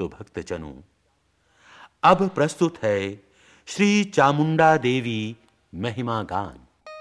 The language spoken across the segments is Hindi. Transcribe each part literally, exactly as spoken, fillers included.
तो भक्तजनों, अब प्रस्तुत है श्री चामुंडा देवी महिमा गान।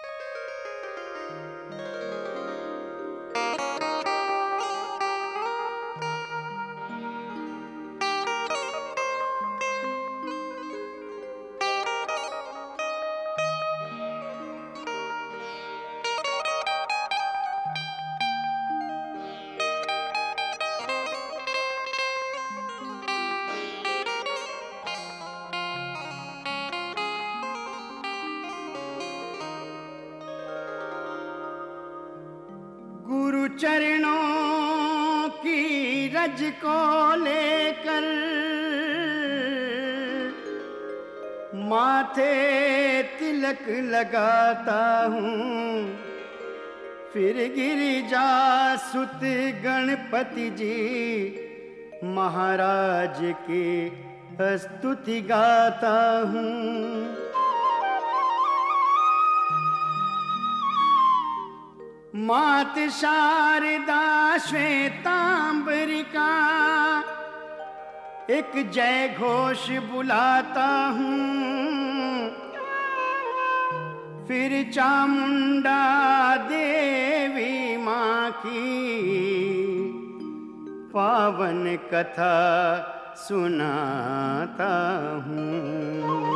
गुरु चरणों की रज को लेकर माथे तिलक लगाता हूँ, फिर गिरिजा सुत गणपति जी महाराज की स्तुति गाता हूँ। मात शारदा श्वेतांबरिका एक जय घोष बुलाता हूँ, फिर चामुंडा देवी माँ की पावन कथा सुनाता हूँ।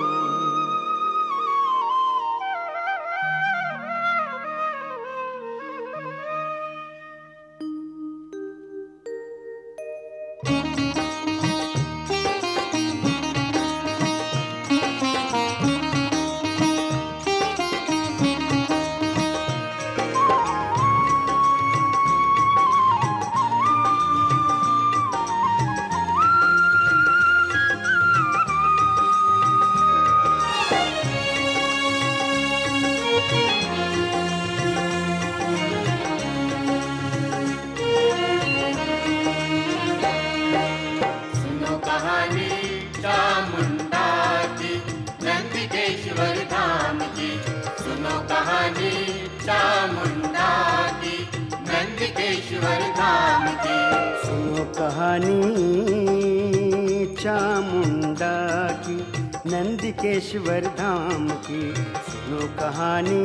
चामुंडा की नंदिकेश्वर धाम की। सुनो कहानी चामुंडा की नंदिकेश्वर धाम की। सुनो कहानी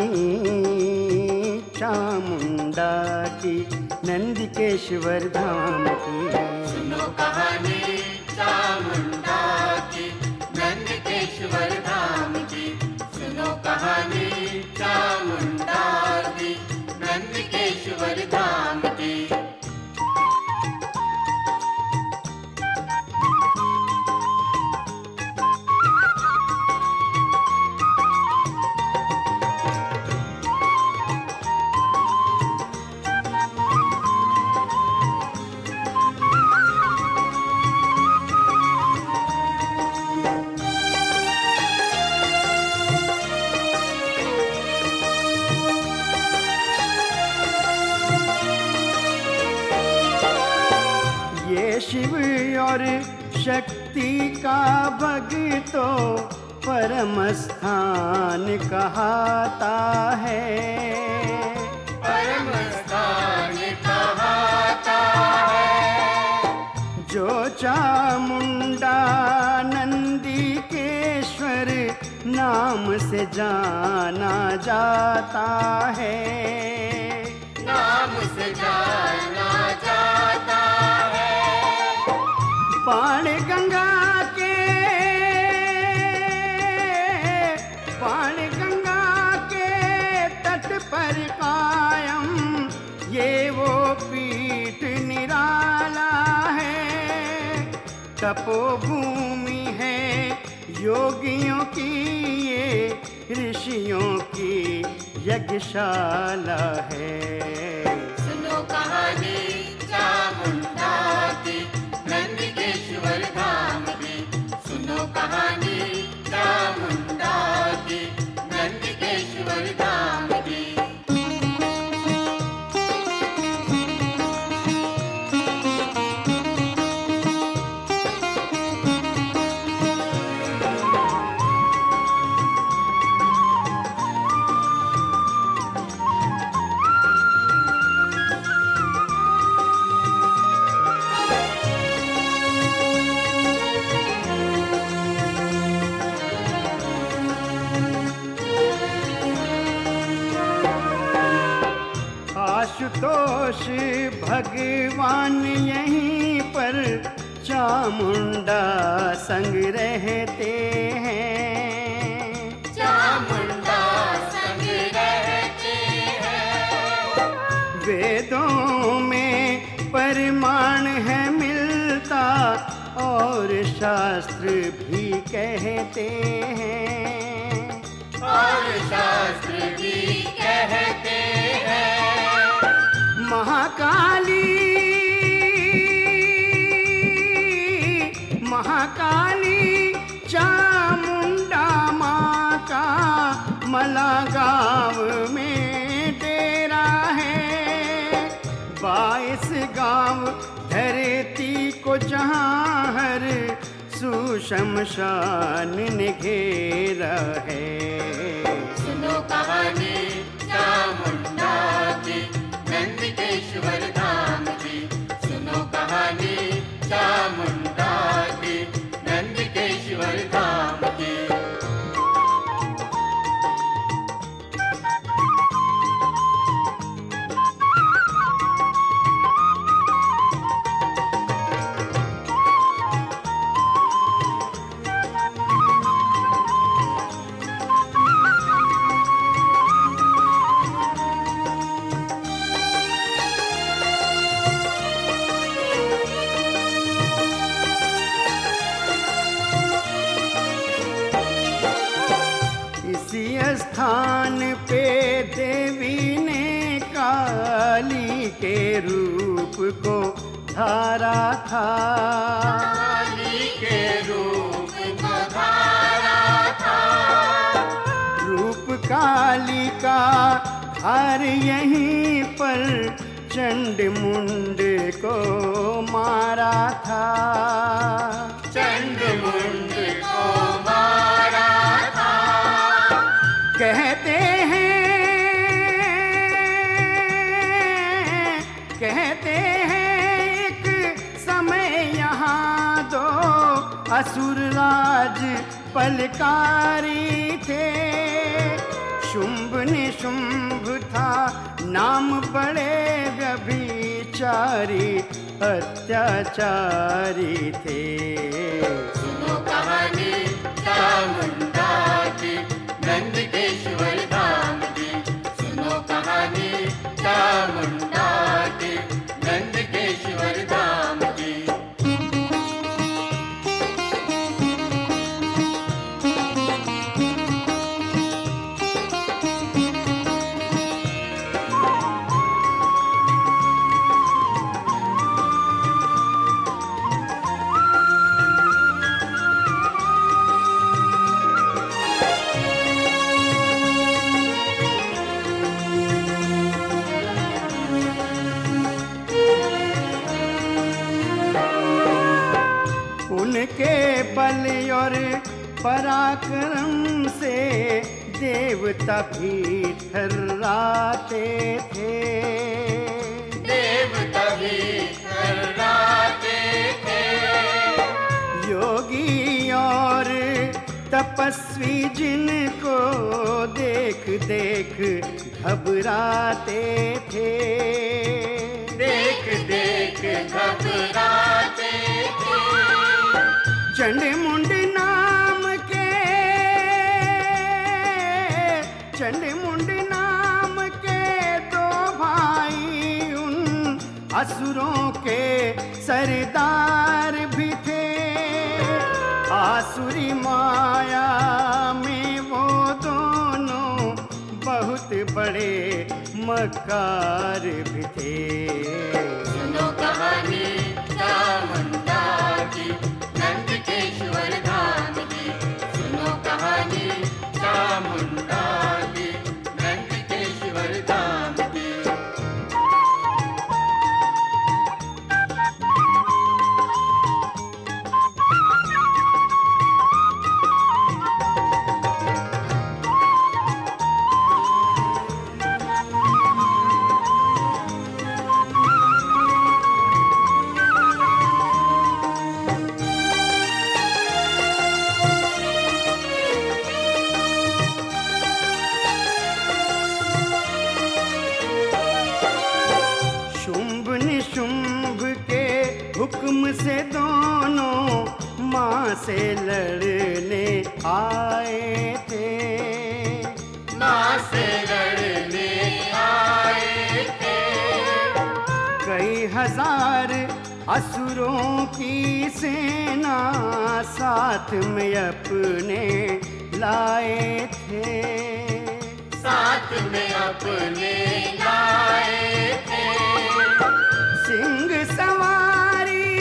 चामुंडा की नंदिकेश्वर धाम की। सुनो कहानी चामुंडा की नंदिकेश्वर धाम की। सुनो कहानी चामुंडा की नंदिकेश्वर धाम की। शिव और शक्ति का भक्तों परम स्थान कहाता है। परम स्थान कहाता है। जो चामुंडा नंदिकेश्वर नाम से जाना जाता है। नाम से जाना जाता है। बाण गंगा के बाण गंगा के तट पर कायम ये वो पीठ निराला है। तपोभूमि है योगियों की, ये ऋषियों की यज्ञशाला है। सुनो कहानी चामुंडा की नंदिकेश्वर धाम की। सुनो कहानी चामुंडा की नंदिकेश्वर धाम की। भगवान यहीं पर चामुंडा संग रहते हैं, चामुंडा संग रहते हैं। वेदों में प्रमाण है मिलता और शास्त्र भी कहते हैं, और शास्त्र भी कहते हैं। महाकाली महाकाली चामुंडा माँ का मला गाँव में डेरा है। बाईस गाँव धरती को जहाँ हर सुशमशान ने घेरा है। सुनो कहानी चामुंडा की, नंदिकेश्वर धाम की। सुनो कहानी चामुंडा की, नंदिकेश्वर धाम की। स्थान पे देवी ने काली के रूप को धारा था, काली के रूप को धारा था। रूप काली का धार यहीं पर चंड मुंड को मारा था, चंड मुंड को मारा था। कहते हैं कहते हैं एक समय यहाँ दो असुर राज पलकारी थे। शुंभ निशुंभ था नाम, बड़े व्यभिचारी अत्याचारी थे। सुनो कहानी चामुंडा की, नंदिकेश्वर धाम की। सुनो कहानी चामुंडा की, नंदिकेश्वर धाम की। उनके बल और पराक्रम से देवता भी थर्राते थे, देवता भी थर्राते थे। योगी और तपस्वी जिनको देख देख घबराते थे, देख देख घबराते थे। चंड मुंड नाम के चंड मुंड नाम के दो भाई उन असुरों के सरदार भी थे। आसुरी माया में वो दोनों बहुत बड़े मक्कार भी थे। सुनो कहानी चामुंडा की, नंदिकेश्वर धाम की। सुनो कहानी चामुंडा की, नंदिकेश्वर धाम की। माँ से लड़ने आए थे, माँ से लड़ने आए थे। कई हजार असुरों की सेना साथ में अपने लाए थे, साथ में अपने लाए थे। सिंह सवारी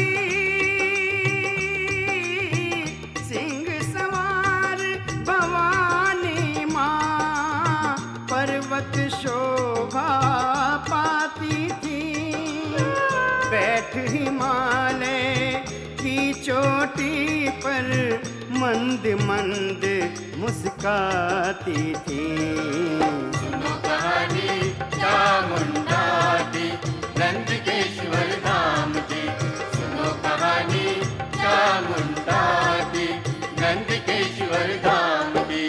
सिंह सवार भवानी माँ पर्वत शोभा पाती थी, बैठ हिमालय की चोटी पर मंद मंद मुस्काती थी। सुनो कहानी चामुंडा की, नंदकेश्वर धाम की। सुनो कहानी चामुंडा की, नंदकेश्वर धाम की।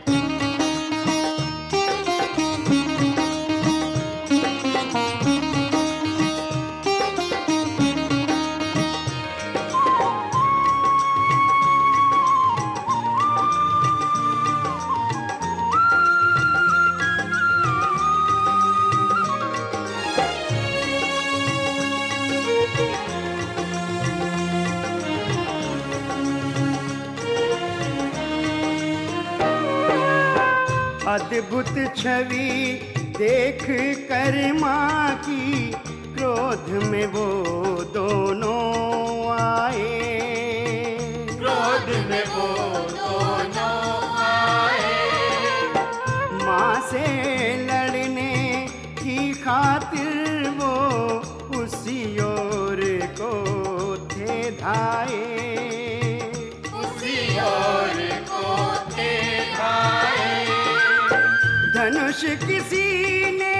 अद्भुत छवि देख कर माँ की क्रोध में वो दोनों आए, क्रोध में वो दोनों आए। माँ से लड़ने की खातिर वो उसी ओर को थे धाए, उसी ओर को थे धाए। धनुष किसी ने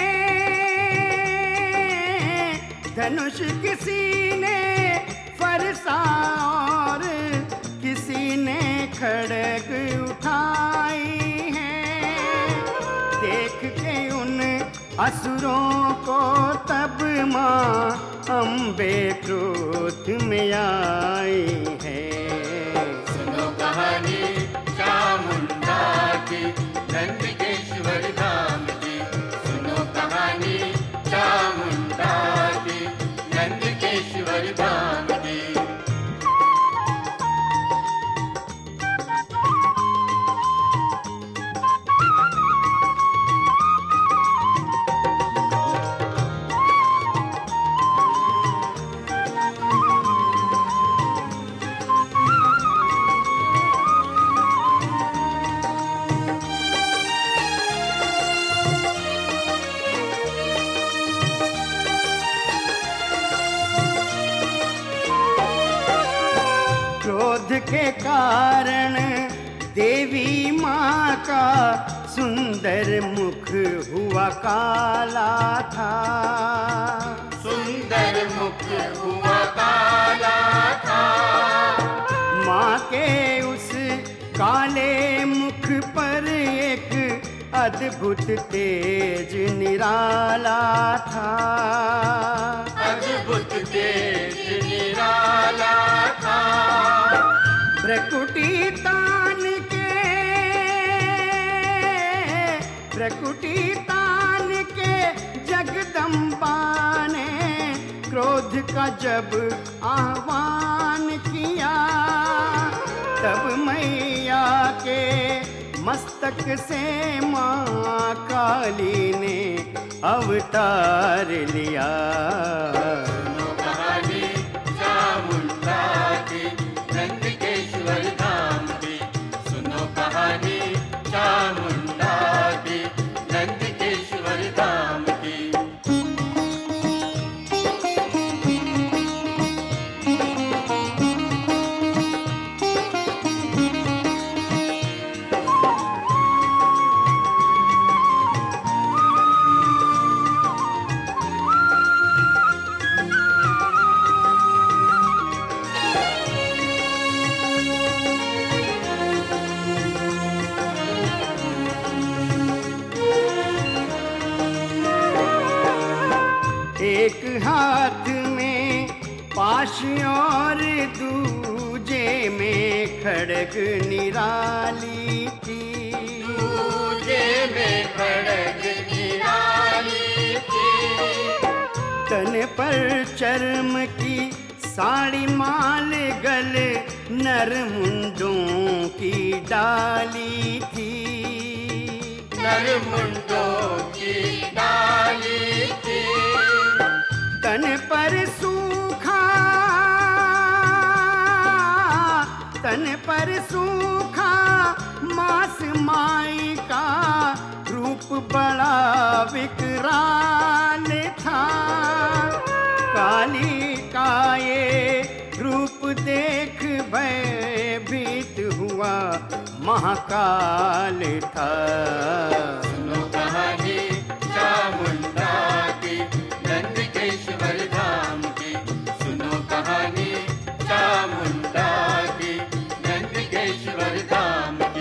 धनुष किसी ने फरसा और किसी ने खड़ग उठाई है। देख के उन असुरों को तब माँ अम्बे क्रोध में आई है। सुनो कहानी चामुंडा की, नंदकेश्वर धाम की। सुनो कहानी चामुंडा की, नंदकेश्वर धाम की। क्रोध के कारण देवी माँ का सुंदर मुख हुआ काला था, सुंदर मुख हुआ काला था। माँ के उस काले मुख पर एक अद्भुत तेज निराला था, अद्भुत तेज निराला था। प्रकुटी तान के प्रकुटी तान के जगदम्बा ने क्रोध का जब आह्वान किया, तब मैया के मस्तक से माँ काली ने अवतार लिया। सुनो कहानी चामुंडा की, नंदकेश्वर धाम की। सुनो कहानी चामुंडा की, नंदकेश्वर धाम की। खड़ग निराली थी, दूजे में खड़ग निराली थी। तन पर चर्म की साड़ी माल गले नरमुंडों की डाली थी, नरमुंडों की डाली थी। तन पर सूखा तन पर सूखा मांस माई का रूप बड़ा विकराल था। काली का ये रूप देख भयभीत हुआ महाकाल था। सुनो कहानी चामुंडा की, नंदकेश्वर धाम की। सुनो कहानी चामुंडा की, नंदकेश्वर धाम की।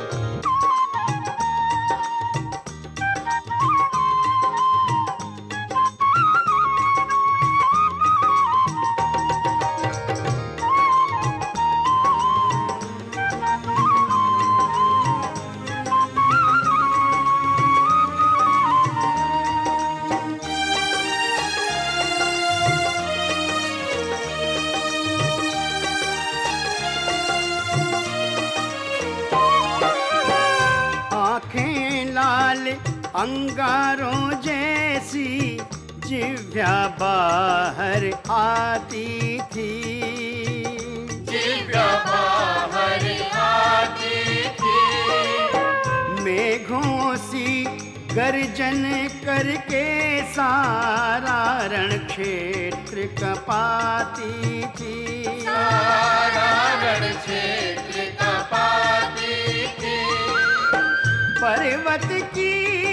अंगारों जैसी जिह्वा बाहर आती थी, जिह्वा बाहर आती थी। मेघों सी गर्जन करके सारा रण क्षेत्र कपाती थी, सारा रण क्षेत्र कपाती थी। पर्वत की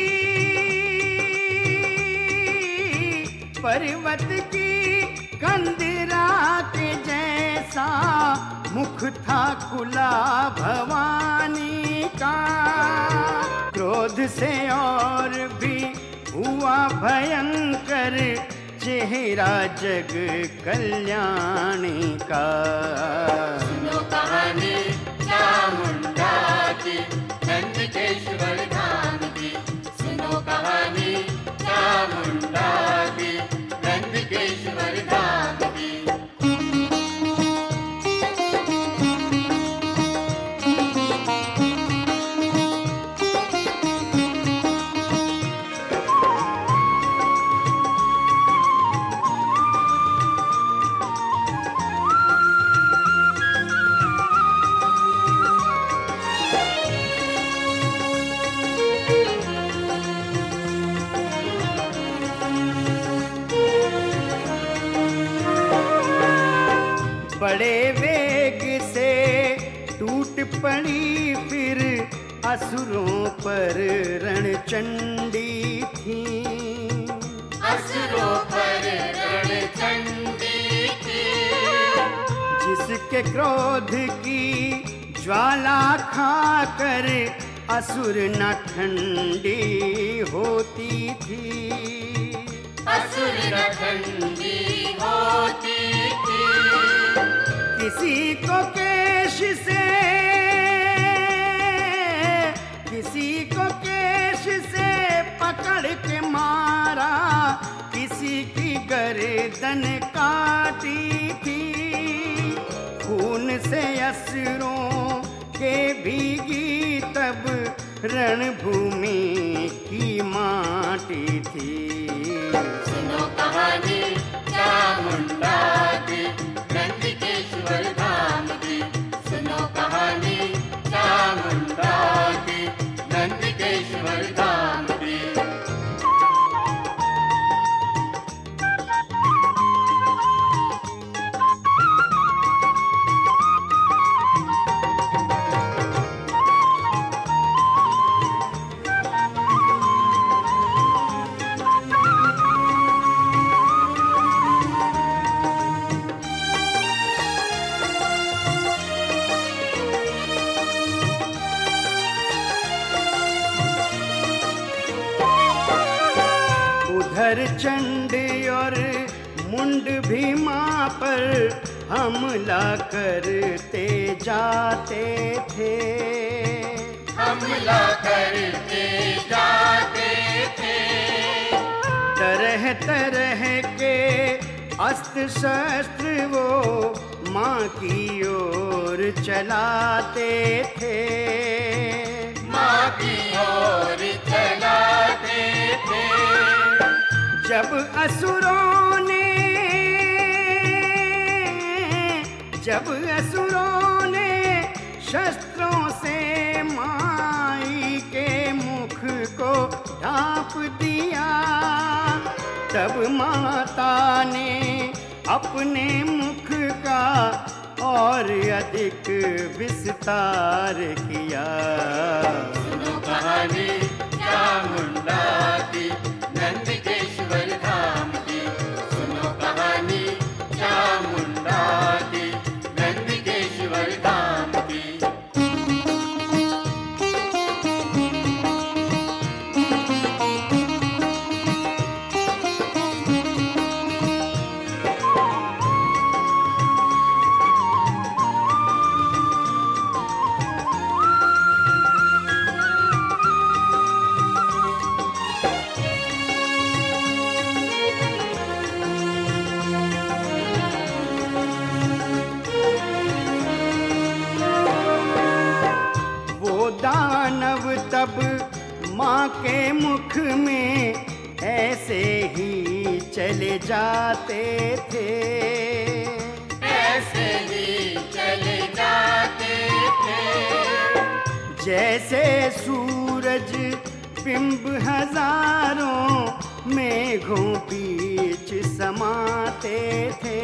पर्वत की कंदरा के जैसा मुख था खुला भवानी का। क्रोध से और भी हुआ भयंकर चेहरा जग कल्याणी का। सुनो कहानी चामुंडा की, नंदकेश्वर धाम की। सुनो कहानी चामुंडा की, नंदकेश्वर धाम की। बड़े वेग से टूट पड़ी फिर असुरों पर रणचंडी थी, असुरों पर रणचंडी थी। जिसके क्रोध की ज्वाला खाकर असुर न ठंडी होती थी, असुर न ठंडी होती थी। किसी को केश से किसी को केश से पकड़ के मारा, किसी की गर्दन काटी थी। खून से असुरों के भीगी तब रणभूमि की माटी थी। सुनो कहानी चामुंडा की, नंदकेश्वर धाम की। सुनो कहानी चामुंडा की, नंदकेश्वर धाम की। उधर चंड और मुंड भीमा पर हमला करते जाते थे, हमला करते जाते थे। तरह तरह के अस्त्र शस्त्र वो माँ की ओर चलाते थे, माँ की ओर चलाते थे। जब असुरों ने जब असुरों ने शस्त्रों से माई के मुख को ढांप दिया, तब माता ने अपने मुख का और अधिक विस्तार किया। सुनो कहानी चामुंडा की, नंदकेश्वर धाम की। सुनो कहानी चामुंडा की, नंदकेश्वर धाम की। दानव तब माँ के मुख में ऐसे ही चले जाते थे, ऐसे ही चले जाते थे। जैसे सूरज बिंब हजारों मेघों बीच समाते थे,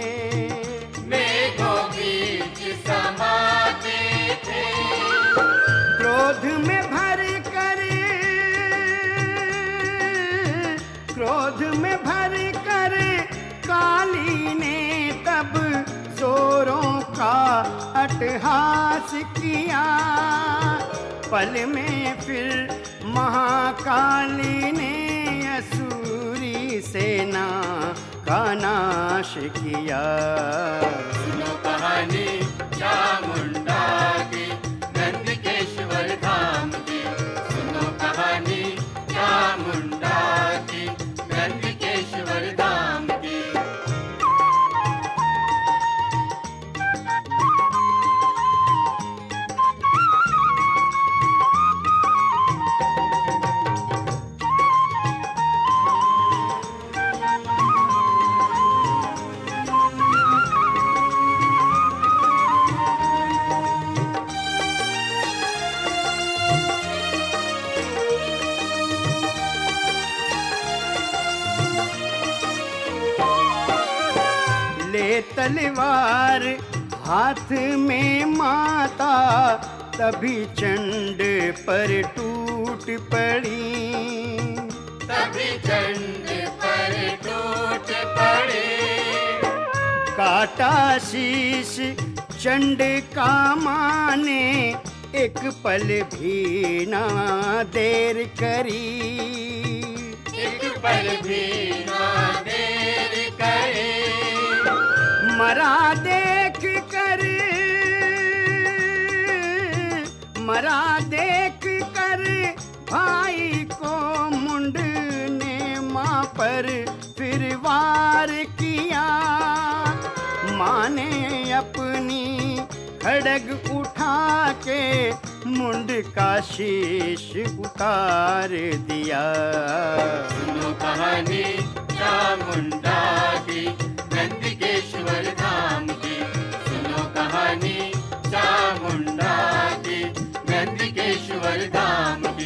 मेघों बीच समाते थे। क्रोध में भर कर क्रोध में भर कर काली ने तब जोरों का अट्टहास किया। पल में फिर महाकाली ने असुरी सेना का नाश किया। सुनो कहानी चामुंडा की, नंदकेश्वर धाम की। सुनो कहानी चामुंडा की, नंदकेश्वर धाम की। ले तलवार हाथ में माता, तभी चंड पर टूट पड़ी, तभी चंड पर टूट पड़ी। काटा शीश चंड का माने, एक पल भी ना देर करी, एक पल भी ना देर करे। मरा देख कर मरा देख कर भाई को मुंड ने माँ पर फिर वार किया। माँ ने अपनी खड़ग उठा के मुंड का शीश उतार दिया। सुनो कहानी चामुंडा की, नंदकेश्वर धाम की। सुनो कहानी चामुंडा की, नंदकेश्वर धाम की।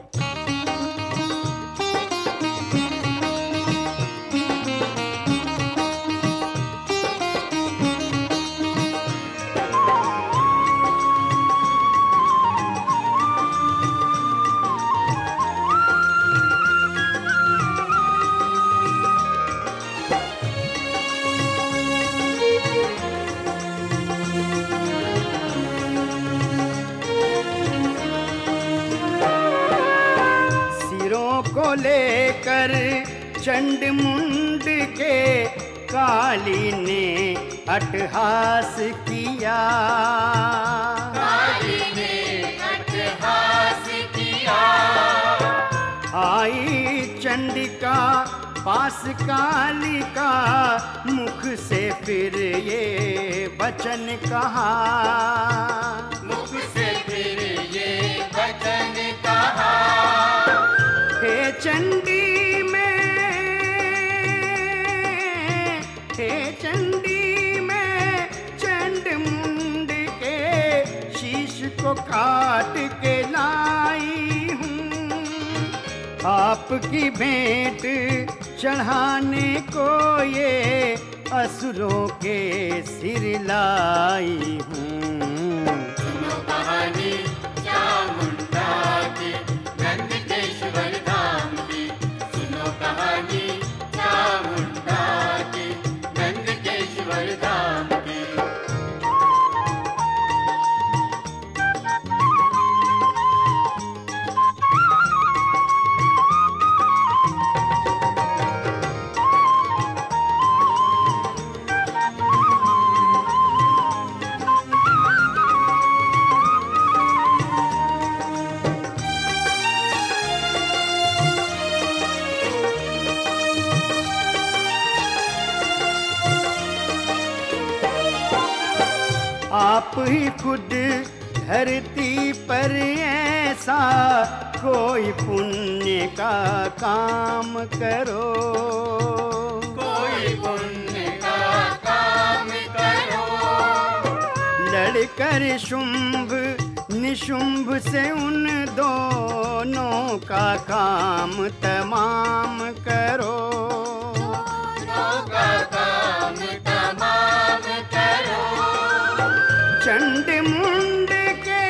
को लेकर चंड मुंड के काली ने अट्टहास किया, काली ने अट्टहास किया। आई चंडिका पास कालिका, मुख से फिर ये वचन कहा, मुख से फिर ये वचन कहा। हे चंडी में, हे चंडी में चंड मुंड के शीश को काट के लाई हूँ, आपकी भेंट चढ़ाने को ये असुरों के सिर लाई हूँ। सुनो कहानी चामुंडा की, नंदकेश्वर धाम की। सुनो कहानी चामुंडा की, नंदकेश्वर धाम की। आप ही खुद धरती पर ऐसा कोई पुण्य का काम करो, कोई पुण्य का काम करो। लड़कर शुंभ निशुंभ से उन दोनों का काम तमाम करो, दोनों का काम तमाम करो। चंड मुंड के,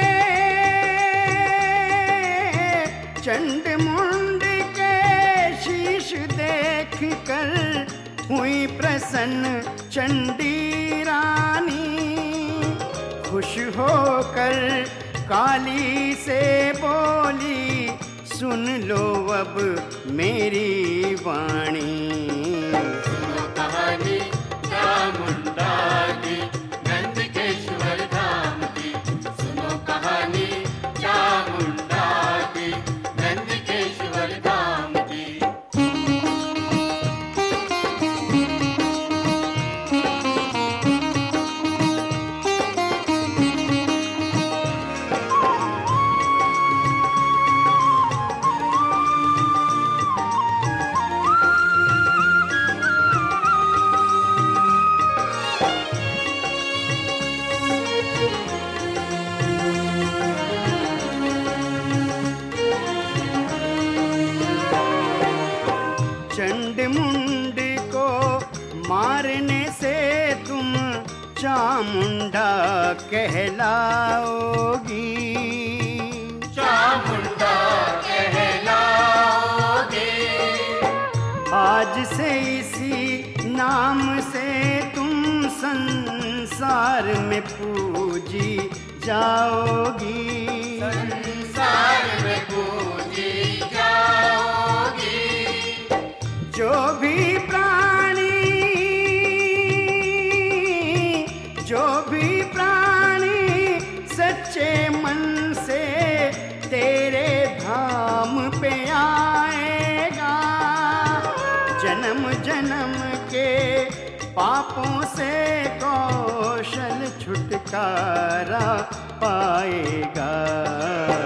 चंड मुंड के शीश देख कर हुई प्रसन्न चंडी रानी, खुश होकर काली से बोली, सुन लो अब मेरी वाणी। सुनो कहानी चामुंडा की, नंदकेश्वर धाम की। सुनो कहानी चामुंडा की, नंदकेश्वर धाम की। चंड मुंड को मारने से तुम चामुंडा कहलाओगी, चामुंडा कहलाओगे। आज से इसी नाम से तुम संसार में पूजी जाओगी, संसार में पूजी जाओगी। जो भी प्राणी, जो भी प्राणी सच्चे मन से तेरे धाम पे आएगा, जन्म जन्म के पापों से कौशल छुटकारा पाएगा।